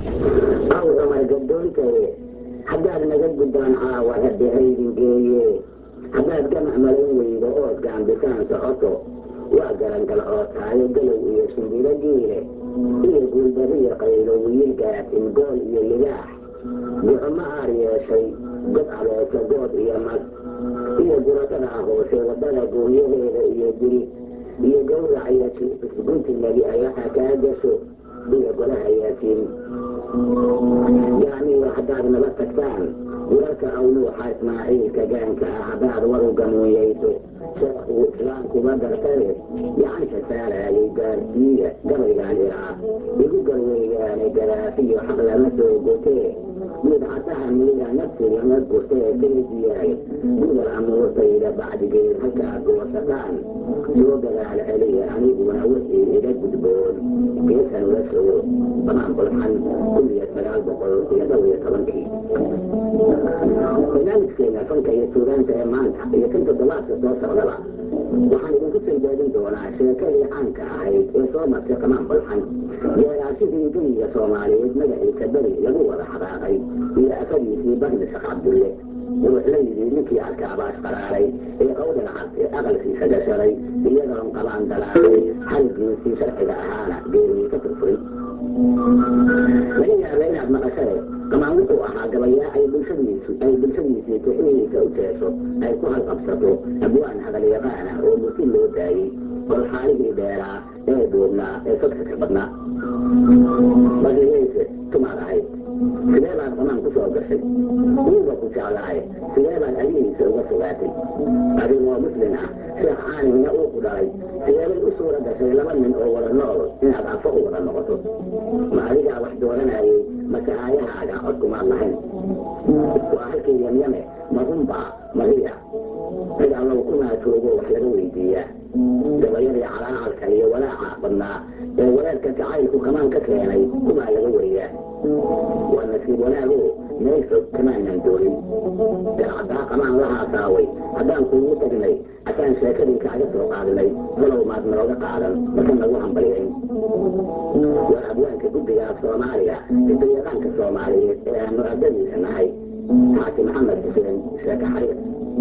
أو عمر قدونك حداد نجد قدام عاوة هدي هيدين جايه حداد جمع ملوي بقوت قام بسان سعطو وقرن كالعوطة يقلو يشن بلقيله يقول بهي قيلو ويلقى تنقول يللاح بعمار يا شيء قد على تقود يا مس يقول تناهو شيء ودلقوا يهيد يقول عياتي قلت الذي أيها كادسو يقول هياتين يعني وحداد نبتكتان ولك أولوحة إسماعيل كجان كأحداد ورقا موييتو شيخ إسلامك بدر تاريخ يعني كسالة يقال فيه قبل قال يقول قروي قرافي حقل مسو قوتيه يدعتها ميلا نفسي لما قوتيه كيدياي يقول الأمور طيلة بعد قيل هكا قوتان يوقع على علي يعني ونوحي إلى الجدبون كيسا نرسو طبعا بالحن كل يتبعال بقول يدوي يتبنكي barnaamij keena fanka iyo suugaanta ee maanta iyo kan toddobaadka soo socdaba waxaan idinku soo jeedin doonaa sheekadii caanka ahayd ee soo martay qamaan bulxan yeeraashadii gemiga soomaaliyeed magaciisa beri lagu wada xadaaqay iyo afadiisii barni shaq cabdulle wuxuu la yidhi ninkii arkaabaas qaraaray ee qowdhan carte aqalkiisa gashaday iyadoon qabaan dalaaqay xalgiisii sharciga ahaana geeriyey ka furfurin laga yaaba inaad maqashade qamaan wuxuu ahaa gabayaa ay bulshadiisii tixnihiisa u jeeso ay ku halqabsato abwaan hadal yaqaana oo murti loo daayey kolxaalihii dheeraa ee duubnaa ee sadka ka badnaa markayse tumaad ahayd sidee baad qamaan ku soo gashay wuuba ku jeclaay sidee baad adihiisa uga fogaatay adigoo muslin ah sheekh caalimna uu ku dhalay sideebay u suura gashay laba nin oo wada nool inaad afo u wada noqoto ma adigaa wax dooranayay mase aayahaaga codkumaad lahayn waa halkii yamyame marunbaa mariya cid allow kumaa joogo wax laga weydiiyaa gabayadii calaacalka iyo walaaca badnaa ee walaadka jacaylku kamaan ka keenay kumaa laga wariyaa waa nasiib wanaago meel fog kamaanan doonin garcaddaa qamaan la haasaaway haddaan kuugu tagnay asaan sheekadii kaaga soo qaadinay walow maad nooga qaadan mase nagu hambaliyayn waa abwaanka guddiga af soomaaliga hidayaqaanka soomaaliyeed ee aanu ardadiisa nahay xaaki maxamed xuseen sheeke xariir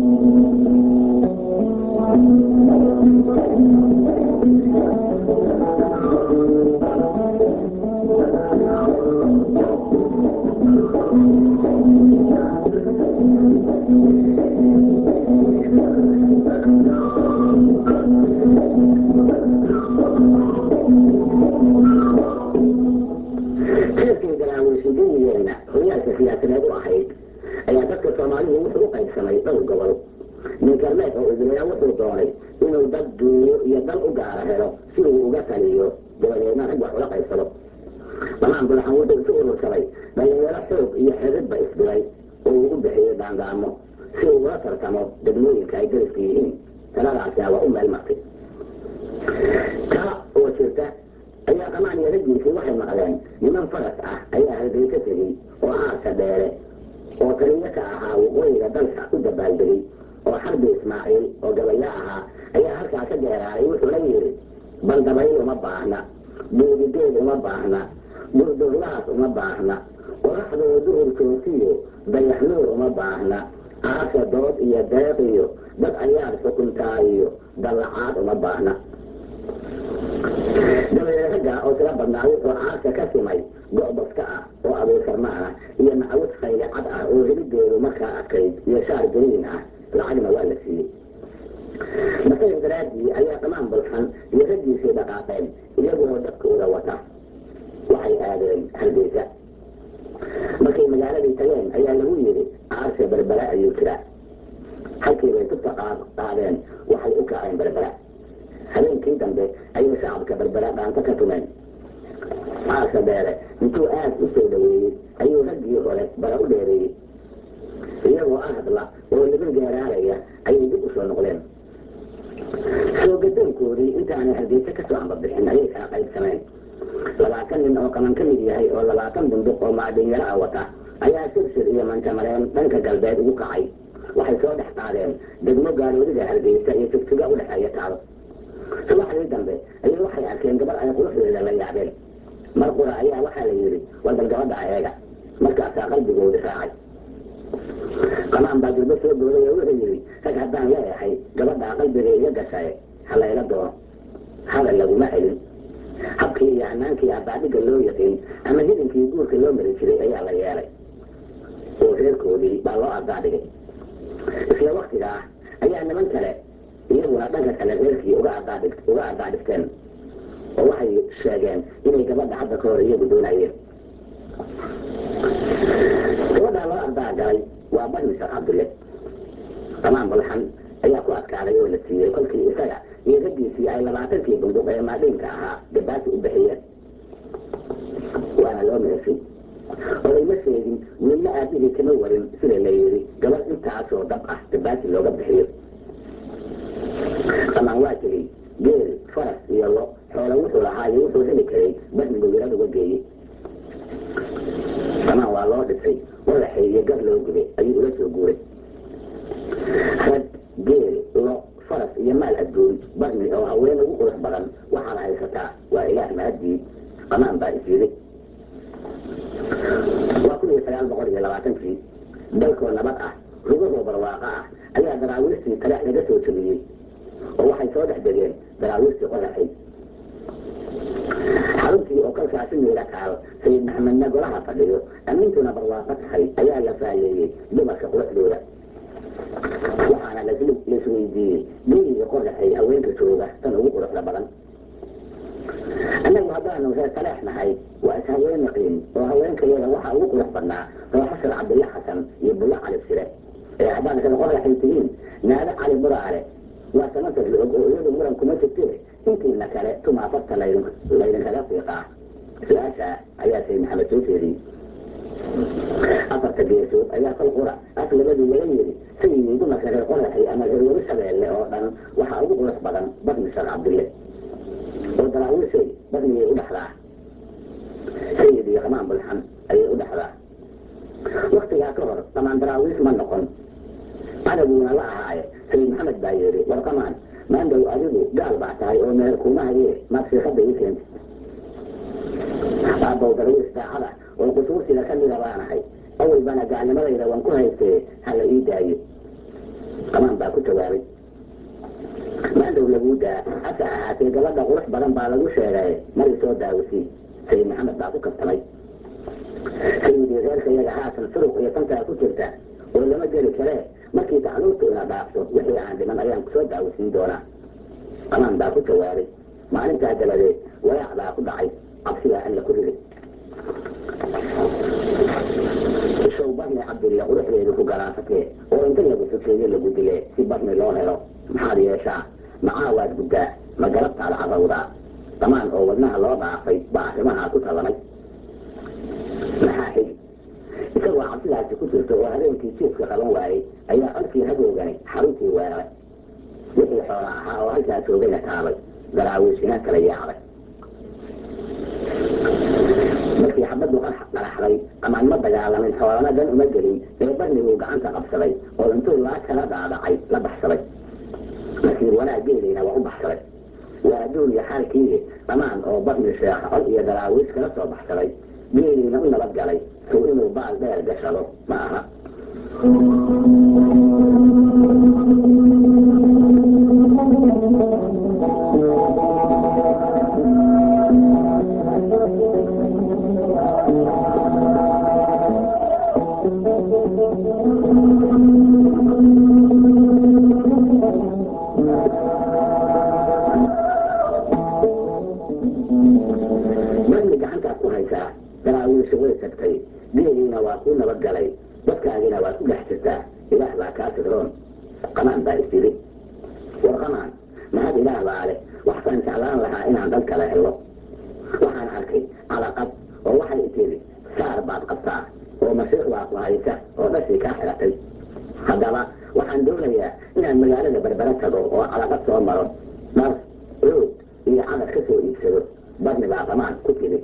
siyaasadeed u ahayd ayaa dadka soomaalidu wuxuu u qaybsamay dhowr gobol nin karmeed oo idilaya wuxuu doonay inuu dad duunyo iyo dal u gaara helo si uu uga taliyo dabadeedna rag wax ula qaybsado qamaan bulxan wuxuu isu urursaday dhalinyaro xoog iyo xididba isbilay oo uu u bixiyey daandaamo si uu ula tartamo degmooyinka ay dariska yihiin taladaasi waa u meel martay taa oo jirta ayaa qamaan iyo raggiisii waxay maqleen niman faras ah ayaa halgeysa tegey oo aasha dheere oo taliyo ka ahaa waqooyiga dalka u dabaaldegay oo xarbi ismaaciil oo gabaya ahaa ayaa halkaa ka geeraaray wuxuuna yidhi bandabayl uma baahna buudigeed uma baahna durdurlaas uma baahna qoraxdoo duhur joogtiyo dayaxnuur uma baahna aasha dood iyo deeq iyo dad ayaad xukuntaa iyo dallacaad uma baahna dabadeed raggaa oo tila badnaa wuxuu aasha ka simay go-baska ah oo abuusarmaana iyo macawid khayle cad ah oo helideedu markaa adkayd iyo shaar gariin ah lacagna waa la siiyey masayin daraadii ayaa qamaan bulxan iyo raggiisii dhaqaaqeen iyagoo dadkooda wata waxay aadeen hargeysa markay magaaladii tageen ayaa lagu yidhi aasha berbera ayuu jiraa halkii bay tubta qaadeen waxay u kaceen berbera habeenkii dambe ayay shacabka berbera dhaanto ka tumeen aasha dheere intuu aad u soo dhaweeyey ayuu raggii hore bara u dheereeyey iyagoo ahadla oo liban geeraaraya ayay dib u soo noqdeen soo gadoonkoodii intaanay hargeysa ka soo ambabixin ayay kala qaybsameen 20 nin oo qaman ka mid yahay oo 20 bunduq oo maadhinyaro ah wata ayaa shirshir iyo manjamareen dhanka galbeed ugu kacay waxay soo dhex qaadeen degmo gaaloodiga hargeysa iyo tugtuga u dhexeeya taalo subaxdii dambe ayay waxay arkeen gabar ay quruxdeeda la yaabeen mar qura ayaa waxaa la yidhi war bal gabadha badankoodi raacay. qamaan baa durbo soo booday oo wuxuu yidhi rag haddaan leeyahay gabadhaa qalbiga iga gashae ha layla doono. hadal laguma celin. habkii iyo hanaankii abbaadhiga loo yaqiin ama hidinkii guurka loo mari jiray ayaa la yeelay oo reerkoodii baa loo ardaadhigay. isla waktigaa ayaa niman kale iyaguna dhanka kale reerkii uga ardaadhigteen oo waxay sheegeen inay gabadha hadda ka hor iyagu doonayeen. gabadhaa loo ardaagalay waa bahmi sheekh cabdulle. qamaan bulxan ayaa ku adkaaday oo la siiyey kolkii isaga iyo raggiisii ay 20 bunduq ee maadhiinka ahaa gabaati u bixiyeen. waana loo meeshay oday ma sheegin wiilna aabihii kama warin sida la yidhi gabadh intaasoo dab ah gabaati looga bixiyo. qamaan waa tegey geel faras iyo lo xoolo wuxuu lahaa iyo wuxuu heli karay badnigu wilad uga geeyey. qamaan waa loo dhisay wadaxay iyo gar loo gubay ayuu ula soo guuray. rag geel lo faras iyo maal adduun badni oo haween ugu qurux badan waxaad haysataa waa ilaah mahadii. qamaan baa is yidhi. waa 1920 dalkoo nabad ah rugahoo barwaaqo ah ayaa daraawiirtii taleex laga soo jebiyey oo waxay soo dhex degeen daraawiirtii qodaxay. xaruntii oo kolkaasi miila taal sayid maxamedna golaha fadhiyo amintuna barwaaqo tahay ayaa la faayeeyey dumarka quruxdooda. waxaana laisweydiiyey geyiga qodaxay haweenka jooga tan ugu quruxda badan. annagu haddaanu reer taleex nahay waa is haween naqiin oo haweenkayaga waxaa ugu qurux badnaa rooxasar cabdilla xasan iyo bulla cali sire. ee haddaan reer qodaxay tihiin naado cali buraale waa sanantar la og oo iyadu muran kuma jirtee intiina kale tumaa farta laydinkaga fiiqaa. su-aasha ayaa sayid maxamed soo jeediyey. 4 geesood ayaa kol qura af labadii laga yidhi sayidii dumarka reer qodaxay ama reer weli shabeelle oo dhan waxaa ugu qurux badan badni sheekh cabdille oo daraawiishay badnigay u dhexdaa. sayid iyo qamaan bulxan ayay u dhexdaa. waktigaa ka hor qamaan daraawiis ma noqon cadawuuna la ahaaye sayid maxamed baa yidhi war qamaan maandow adigu gaal baa tahay oo meher kuma hayee maad sheekada ii keentay. aabbow darwiis daacada oo qusuursiga ka mida baanahay awal bana gaalnimadayda waan ku haystee hala ii daayo. qamaan baa ku jawaabay maandow laguu daa hase ahaatee gabadha qurux badan baa lagu sheegay mar isoo daawasii. sayid maxamed baa ku kabtamay. sayidii reerkayaga haatan suruq iyo tantaa ku jirta oo lama geli karee markii tacluurtu ina dhaafto wixii aan dhiman ayaan kusoo daawasiin doonaa. qamaan baa ku jawaabay. maalintaa dabadeed walaac baa ku dhacay cabsigaa alla ku riday. show badni cabdille quruxdeedu ku garaafakee oo inta lagu sokeeyo lagu dile si badni loo helo maxaad yeeshaa macaa waad guddaa ma galabtaad carrawdaa. qamaan oo wadnaha loo dhaafay baa arrimahaa ku tallamay. maxaa xigi isagoo cabsidaasi ku jirta oo habeenkii jiifka qaban waayey ayaa codkii hagoogani xaruntii weeraray. wixii xoola ahaa oo halkaa joogayna taabay daraawiishina kala yaacday. markii xabaddu qaraxday qamaan ma dagaalamin xoolana dan uma gelin ee badniguu gacanta qabsaday oo intuu laa kala dhaadhacay la baxsaday. nasiib wanaag geeliina waa u baxsaday. waa adduun iyo xaalkii qamaan oo badni sheekh cod iyo daraawiish kala soo baxsaday geeliina u nabad galay sow inuu baal dheer gashado ma aha. badni gacantaad ku haysaa daraawiisha way tagtay geeliina waa kuu nabad galay dadkaagina waad ku dhex jirtaa ilaah baa kaa sidroon. qamaan baa is yidhi war qamaan mahad ilaah baa leh waxaan jeclaan lahaa inaan dad kale helo. waxaan arkay calaqad oo waxay tiri saar baad qabtaa oo masiix baa ku haysa oo dhashii kaa xiratay. haddaba waxaan doonayaa inaan magaalada berbera tago oo calaqad soo maro dhar roog iyo cadar ka soo iibsado. badni baa qamaan ku tiri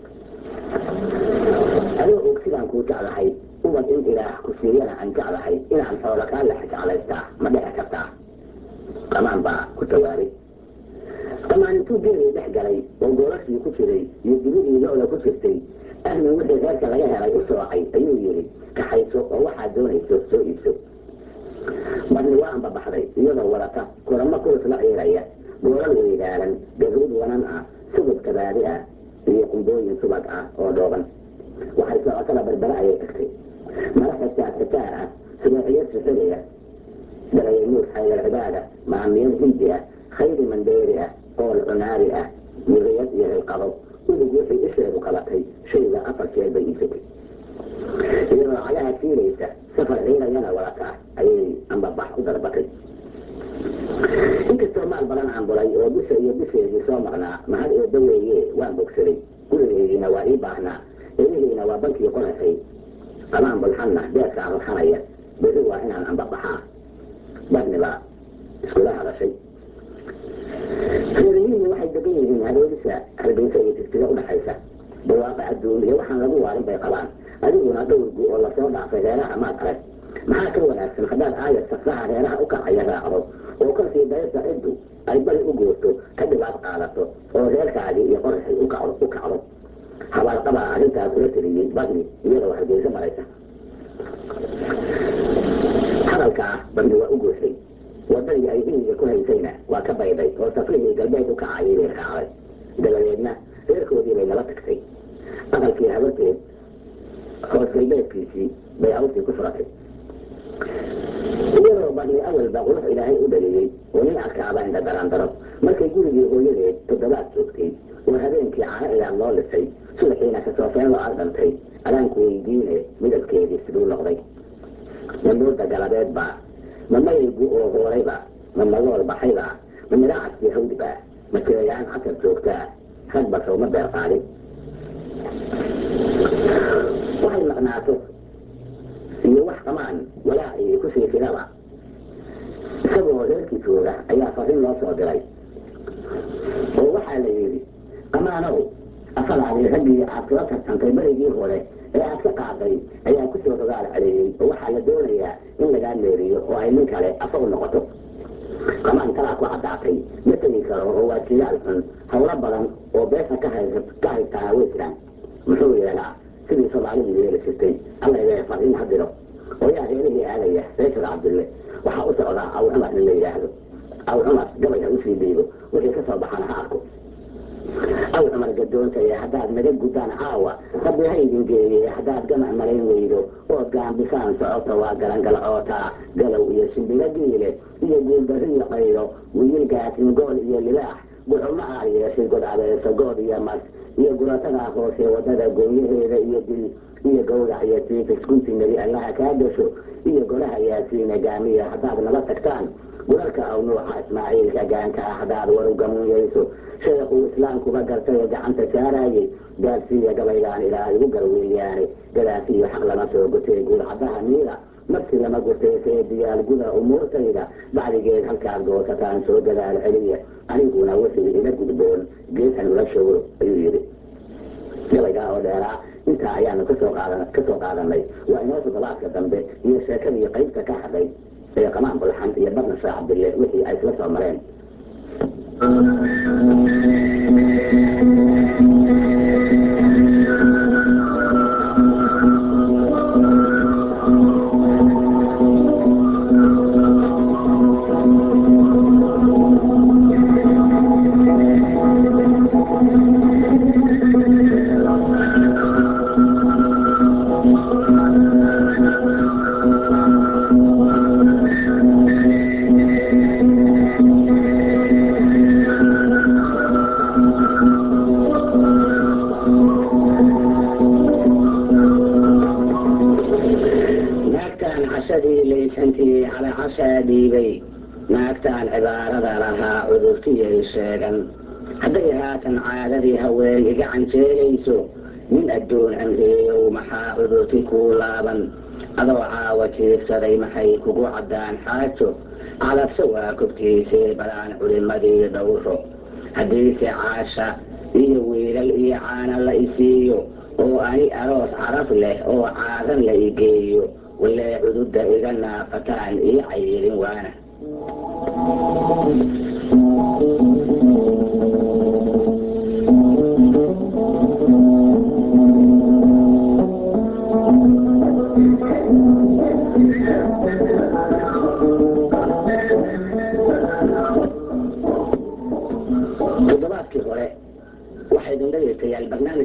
adoo og sidaan kuu jeclahay ubad in ilaah ku siiyana aan jeclahay inaan xoolo kaa lex jeclaystaa ma dhici kartaa. qamaan baa ku jawaabay. qamaan intuu geelii dhex galay oo goolashii ku jiray iyo dibidii lo-da ku jirtay ahmin wixii reerka laga helay u soocay ayuu yidhi kaxayso oo waxaad doonayso soo iibso. badni waa anbabaxday iyadoo wadata kuramo kurus la ciiraya gooral weydaaran garuud wanan ah subud kabaadi ah iyo qumbooyin subag ah oo dhooban. waxay socotada berbere ayay tagtay mara xitaar ah subaxiyo sixiriya daraymuus xaydar cibaada maamiyad hindi ah khayri mandheeri ah qool cunaari ah muriyad iyo hilqabo udug wixii isheedu qabatay shayga 4 jeer bay iibsatay. iyadoo cagaha jiilaysa safar ciirayana wadata ayay anbabax u darbatay. inkastoo maal badan aan bulay oo bisha iyo bisheedii soo maqnaa mahad eebba weeye waan bogsaday. gurigeygiina waa ii baahnaa elihiina waa bankii qoraxay qabaan bulxanna beedkaa ruxanaya berri waa inaan anbabaxaa. badni baa iskula hadashay. reeriyiinni waxay degan yihiin haroodisa hargeysa iyo tigtiga udhaxaysa barwaaqo adduun iyo waxaan lagu waarin bay qabaan. adiguna dhowrgu oo lasoo dhaafay reeraha maad arag. maxaa ka wanaagsan haddaad aayad safraha reeraha u kacaya raacdo oo kolkii dayrta ciddu ay bari u goorto ka dhibaad qaadato oo reerkaagii iyo qoraxay u kacdo. habaarqabaa arrintaa kula teliyey badni iyadoo hargeysa maraysa. hadalkaa badni waa u gooshay. wadadii ay hiliga ku haysayna waa ka bayday oo safrihii galbeed u kacayay bay raacday. dabadeedna reerkoodii bay nala tagtay. aqalkii habarteed hoos galbeedkiisii bay awrtii ku furatay. iyadoo badni awalba qurux ilaahay u dhaliyey oo nin arkaaba inta daraandaro markay gurigii hooyadeed 7 joogtay oo habeenkii caano ilaad loo lisay subaxiina kasoofeen loo ardantay adaanku weydiine midabkeedii siduu noqday. mamooda galabeed baa ma mayaygu oo hoorayba ma magool baxayba ma midhaacadkii hawdba ma jeegaan casar joogtaa rag basow ma beer qaadin. waxay maqnaato iyo wax qamaan walaacii ku sii fidaba isagoo reerkii jooga ayaa farrin loo soo diray oo waxaa la yidhi qamaanow afalaadii raggii aad kula tartantay berigii hore ee aad ka qaaday ayaa ku soo rogaal celeeyey oo waxaa la doonayaa in lagaa meeriyo oo ay nin kale afa u noqoto. qamaan talaa ku caddaatay ma tegi karo oo waa jidaal xun hawlo badan oo beesha ka haystaana way jiraan. muxuu yeelaa sidii soomaalidu yeeli jirtay allaylee farriin ha diro oo yaa reerihii aadaya reeshar cabdille waxaa u socdaa aw cumar in la yidhaahdo. aw cumar gabay ha usii dhiibo wixii ka soo baxana ha arko. aw cumar gadoontaya haddaad naga guddaan caawa rabbi ha idin geeye haddaad gamac malayn weydo ood gaambisaan socota waa galangalcootaa galow iyo shimbiro giile iyo guuldariyo qaylo wiil gaasin gool iyo libaax guxumo aa yeeshay god abeeso good iyo mas iyo guratadaa hoose wadada gooyaheeda iyo dil iyo gowrac iyo tiifis gunti nebi allaha kaa gasho iyo golaha yaasiina gaamiya haddaad nala tagtaan gurarka aw nuuxa ismaaciilka gaanka ah haddaad waru gamuunyayso sheekhuu islaamkuba gartay oo gacanta saaraayey gaadsiiya gabaygaan ilaa igu garweeyaane gadaasiiyo xaq lama soo gutay guurcadaha miira marsi lama gurtay see diyaal guda umuurtayda bacdigeed halkaad goosataan soo gadaal celiya aniguna wixii ila gudboon geesan ula showro ayuu yidhi. gabaygaa oo dheeraa intaa ayaanu ka soo qaadanay. waa inoo toddobaadka dambe iyo sheekadii qaybta ka hadhay ee qamaan bulxan iyo badna sheekh cabdille wixii ay isla soo mareen. على عشادي بي naagtaan cibaarada lahaa cudurtiyay sheegan hadday haatan caadadii haween iga canjeelayso nin adduun amreeyow maxaa cudurti kuu laaban adoo caawa jiifsaday maxay kugu caddaan xaajo calabse waa kobtiisee balaan culimadii dhowro haddiise caasha iyo wiilal iyo caana la isiiyo oo ani aroos caraf leh oo caadan la igeeyo walee cududda iga naafataan ii cayirin waana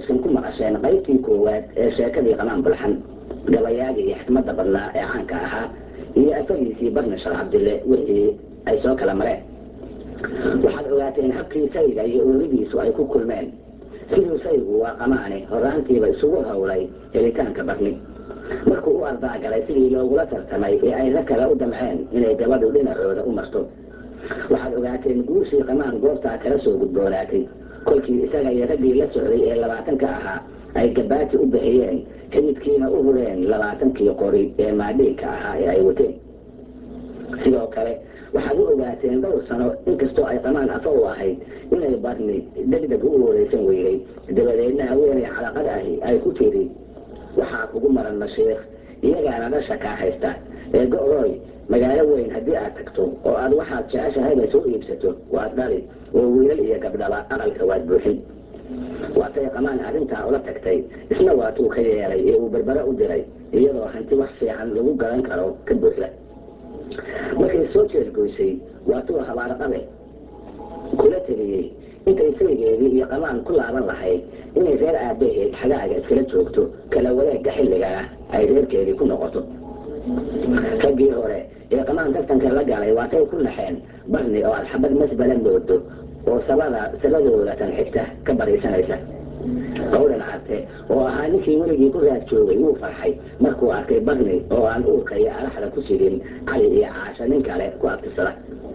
barnaamijkan ku maqasheen qaybtii koowaad ee sheekadii qamaan bulxan gabayaagii iyo xikmadda badnaa ee caanka ahaa iyo afadiisii barni sheekh cabdille wixii ay soo kala mareen. waxaad ogaateen habkii sayga iyo ooridiisu ay ku kulmeen, siduu saygu waa qamaani horraantiiba isugu howlay helitaanka barni. markuu u ardaagalay sidii loogula tartamay ee ay rag kale u damceen inay gabadhu dhinacooda u marto. waxaad ogaateen guushii qamaan goobtaa kala soo gudboonaatay kolkii isaga iyo raggii la socday ee 20 ahaa ay gabaati u bixiyeen, xididkiina u hureen 20 qori ee maadhiinka ahaa ee ay wateen. sidoo kale waxaad u ogaateen dhowr sano inkastoo ay qamaan afa u ahayd inay barni degdeg u ooreysan weyday, dabadeedna haweenay calaqad ahi ay ku tiri, waxaa kugu maran mashiikh, iyagaana dhasha kaa haysta ee go'dooy magaalo weyn haddii aad tagto oo aad waxaad jeceshahayba soo iibsato waad dhali oo wiilal iyo gabdhaba aqalka waad buuxin. waatay qamaan arrintaa ula tagtay, isna waatuu ka yeelay ee uu berbere u diray iyadoo hanti wax fiican lagu garan karo ka buuxda. markay soo jeelgoysay waatuu habaarqabe kula teliyey intay saygeedii iyo qamaan ku laaban lahayd inay reer aabbaheed xagaaga iskala joogto, kala wareegga xilligana ay reerkeedii ku noqoto. raggii hore ee qamaan tartanka la galay waatay ku naxeen barni oo aad xabad masbala moodo oo sabadooda tan xigta ka bariisanaysa. qowdhan carte oo ahaa ninkii weligii ku raad joogay wuu farxay markuu arkay barni oo aan uurka iyo araxda ku sidin cali iyo caasha nin kale ku abtirsada.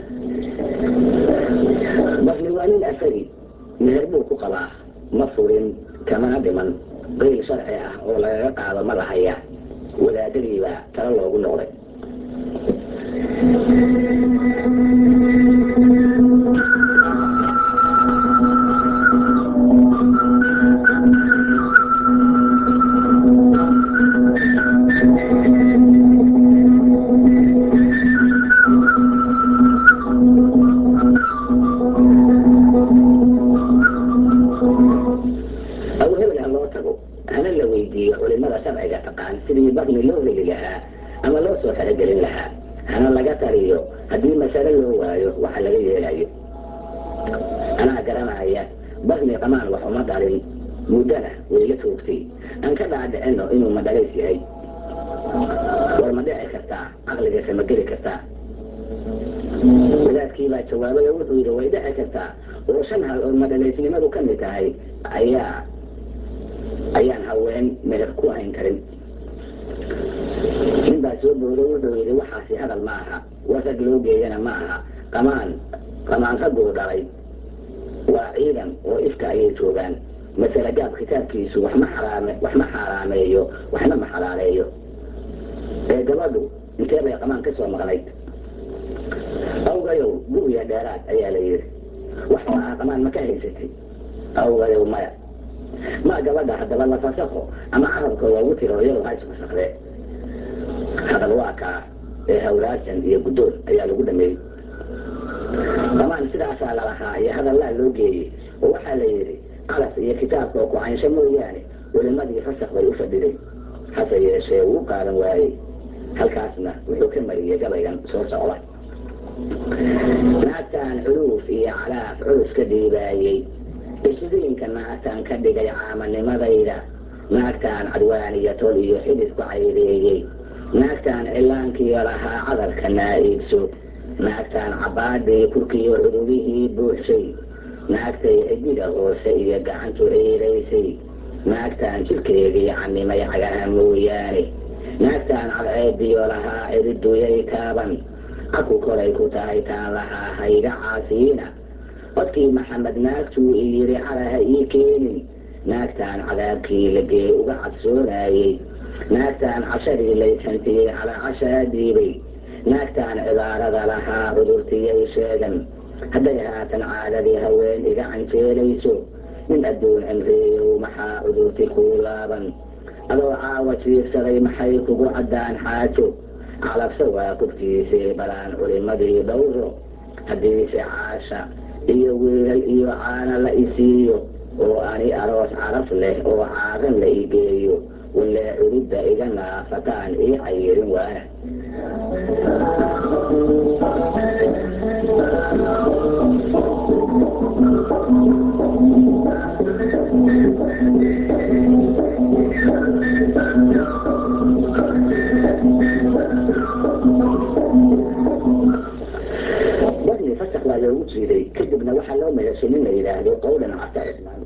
barni waa nin afari, meher buu ku qabaa, ma furin kamana dhiman, qeyl sharci ah oo lagaga qaado ma lahaya. wadaadadiibaa talo loogu noqday. sharciga taqaan sidii barni loo heli lahaa ama loo soo xerogelin lahaa, hana laga taliyo haddii masale loo waayo waxa laga yeelayo. anaa garanaya barni qamaan wax uma dhalin, muddana way la toogtay, aan ka dhaadhicino inuu madhalays yahay. war ma dhici kartaa, caqligiisa ma geli kartaa? wadaadkii baa jawaabay oo wuxuu yidhi way dhici kartaa, oo 5 hal oo madhalaysnimadu ka mid tahay ayaan haween meher ku hayn karin. nin baa soo boodo wuxuu yidhi waxaasi hadal ma aha, war rag loo geeyana ma aha. qamaan ragguu dhalay waa ciidan oo ifka ayay joogaan. masale gaab kitaabkiisu wax ma xaaraameeyo waxna ma xalaaleeyo. ee gabadhu intee bay qamaan ka soo maqnayd? awgayow guriga dheeraad ayaa la yidhi. wax waa qamaan ma ka haysatay? awgayow maya. ma gabadha haddaba la fasakho ama carabka loogu tiro iyadu ha isfasakhdee. hadal waa kaa ee hawraasan iyo guddoon ayaa lagu dhameeyey. qamaan sidaasaa lalahaa iyo hadallaa loo geeyey oo waxaa la yidhi calaf iyo kitaabka oo ku caynsho mooyaane welimadii fasakh bay u fadhiday. hase yeeshee wuu qaadan waayey. halkaasna wuxuu ka mariyey gabaygan soo socda. naagtaan culuuf iyo calaaf culus ka dhiibaayey, isdiinka naagtaan ka dhigay caamanimadayda, naagtaan cadwaan iyo tol iyo xidid ku cayreeyey, naagtaan cillaankiyo lahaa cadarka naa'iibso, naagtaan cabbaadii kurkiyo cudubihii buuxshay, naagtay cidida hoose iyo gacantu ciiraysay, naagtaan jidhkeedii camimay cagaha mooyaane, naagtaan cadceediyo lahaa ciriduyay taaban, caku kolay ku tahay taan lahaa hayga caasiina, codkii maxamed naagtuu i yidhi calaha ii keenin, naagtaan cadaabkii lagee uga cabsoonaayey, naagtaan cashadii laysantiyey calaa cashaa dhiibay, naagtaan cibaarada lahaa cudurtiyay sheegan, hadday haatan caadadii haween iga canjeelayso, nin adduun cimriyow maxaa cudurti kuu laaban, adoo caawa jiifsaday maxay kugu caddaan xaajo, calabse waa qubtiisii balaan culimadii dhowro, haddiise caasha iyo wiilal iyo caana la isiiyo, oo ani aroos caraf leh oo caaran la igeeyo, walee culidda iga naafataan ii cayirin waana. dhashay nin la yidhaahdo qowdhan cabta cismaan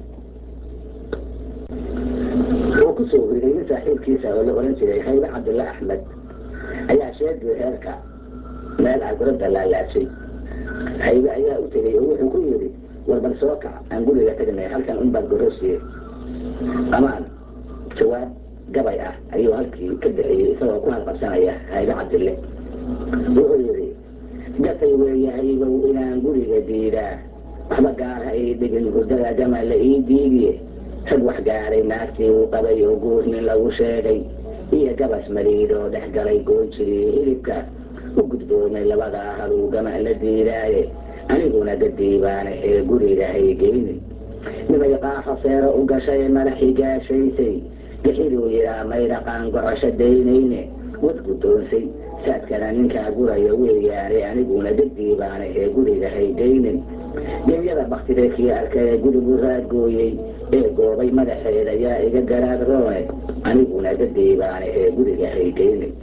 oo ku soo hoyday nin saaxiibkiisa oo la oran jiray haybe cabdulla axmed ayaa sheegay reerka meel caguradda laalaashay. haybe ayaa u tegey oo wuxuu ku yidhi warbar soo kac aan guriga tagnay halkan unbaad gorosiye. qamaan jawaab gabay ah ayuu halkii ka bixiyey isagoo ku halqabsanaya haybe cabdille. wuxuu yidhi gatay weeye haybow inaan guriga diidaa waxba gaar ha ii dhigin hurdada gama la ii diidiye rag wax gaaray naagtii uu qabay oo guurnin lagu sheegay iyo gabas mariidoo dhex galay goonjirii hilibka u gudboomay labadaa haluu gama la diidaaye aniguna gadiibaana ee guriga haygeynin nimay qaafa seero u gashay madaxii gaashaysay gixiduu yidhaa maydhaqaan gocosho daynayne wad guddoonsay saadkana ninkaa guraya weeyaane aniguna gadiibaana ee guriga haygeynin genyada baktideedkii arkay ee gurigu raadgooyey ee goobay madaxeeda yaa iga garaad roone aniguna gadiibaana ee guriga haygeynin.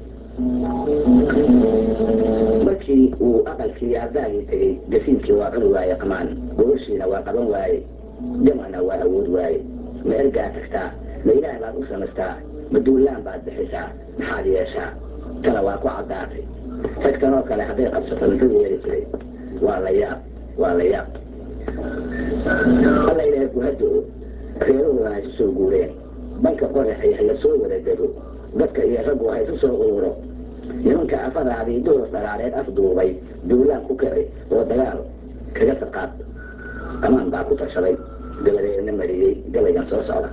markii uu aqalkii ardaagii tegey gasiinkii waa cuni waaye qamaan gobashiina waa qaban waaye jamcna waa awood waaye ma ergaa tagtaa ma ilaah baad u samaystaa ma duulaan baad bixisaa maxaad yeeshaa tana waa ku caddaatay. ragtanoo kale hadday qabsato muxuu yeeri jiray waa la yaab waa la yaab. alla ilaahay ku hado reeruhuna ay isu soo guureen banka qoraxay hala soo wada dego dadka iyo raggu ha isu soo ururo nimanka afaraadii duhur dhalaareed afduubay duulaan ku kici oo dagaal kaga sarqaad. qamaan baa ku tashaday dabadeedna mariyey gabaygan soo socda.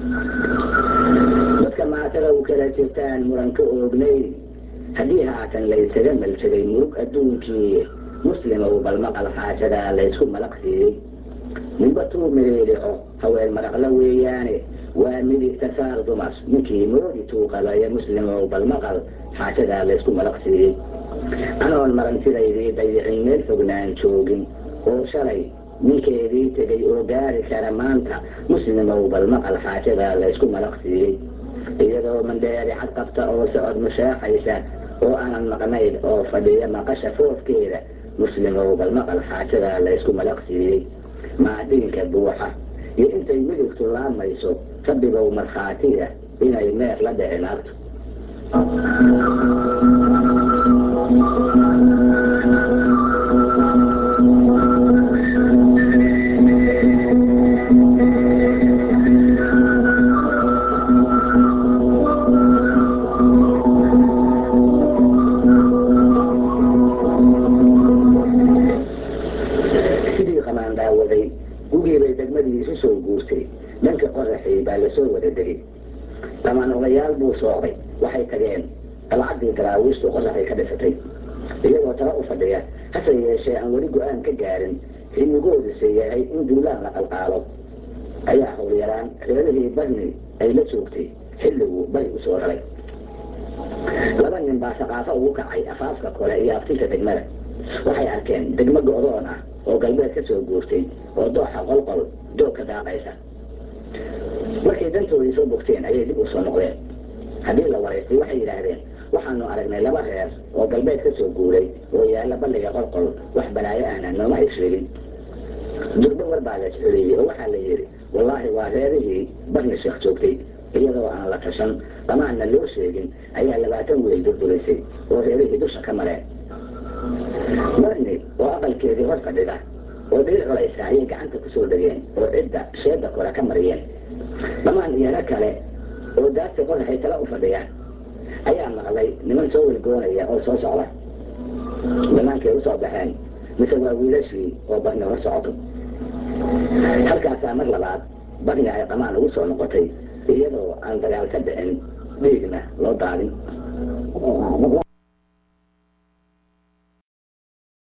dadka maatada u kala jirtaan muranka oognay haddii haatan laysaga maljaday murug adduunkii muslimow bal maqal xaajadaa laysku malaq siiyey ninba tuu meelico haween maraqla weeyaane waa midigta saar dumar ninkii moodi tuu qabaya muslimow bal maqal xaajadaa laysku malaq siiyey anoon marantidaydii dayicin meel fognaan joogin oo shalay ninkeedii tegay oo gaari kara maanta muslimow bal maqal xaajadaa laysku malaq siiyey iyadoo mandheeri cad qabta oo socod mushaaxaysa oo aanan maqnayn oo fadhiya maqasha foofkeeda muslimow bal maqal xaajadaa laysku malaq siiyey maadhiinka buuxa iyo intay midigtu laamayso rabbigow markhaatiya inay meer la dhici naagto. sidii qamaan daawaday gugiibay degmadii isu soo guurtay dhanka qoraxii baa lasoo wada degay. qamaan odayaal buu soocday waxay tageen qalcaddii daraawiishtu qoraxay ka dhisatay iyagoo tala u fadhiya hase yeeshee aan weli go-aan ka gaarin xilligooduse yahay in duulaan la qalqaalo ayaa howlyaraan reerihii barni ay la joogtay xilliguu bari u soo raray. laba nin baa saqaafo ugu kacay afaafka kore iyo aftinka degmada waxay arkeen degmo go'doon ah oo galbeed ka soo guurtay oo dooxa qolqol doog ka daaqaysa. markay dantoodii soo bogteen ayay dib u soo noqdeen. haddii la waraystay waxay yidhaahdeen waxaanu aragnay laba reer oo galbeed ka soo guuray oo yaalla balliga qolqol wax balaayo ahna nooma ay sheegin. durbo war baa la isxuliyey oo waxaa la yidhi wallaahi waa reerihii barni sheekh joogtay iyadoo aan la tashan qamaanna loo sheegin ayaa 20 weel durdurisay oo reerihii dusha ka mareen. barni oo aqalkeedii hor fadhida oo dhiil culaysa ayay gacanta ku soo dhegeen oo cidda sheedda kore ka mariyeen. qamaan iyo rag kale oo daarta qoraxay tala u fadhiya ayaa maqlay niman soo welgoonaya oo soo socda. bannaankay u soo baxeen mise waa wiilashii oo barni hor socoto. halkaasaa mar labaad barni ay qamaan ugu soo noqotay iyadoo aan dagaal ka dhicin dhiigna loo daadin.